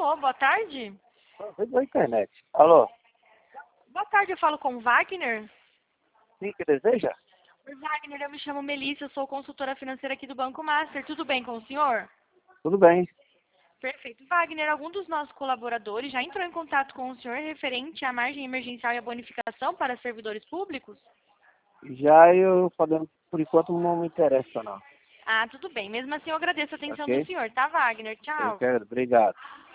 Alô, boa tarde. Foi da internet. Alô? Boa tarde, eu falo com o Wagner. Sim, que deseja? Oi, Wagner, eu me chamo Melissa, eu sou consultora financeira aqui do Banco Master. Tudo bem com o senhor? Tudo bem. Perfeito. Wagner, algum dos nossos colaboradores já entrou em contato com o senhor referente à margem emergencial e à bonificação para servidores públicos? Já eu falando, por enquanto não me interessa não. Ah, tudo bem. Mesmo assim, eu agradeço a atenção do Ok? senhor, tá, Wagner? Eu Tchau. quero, obrigado.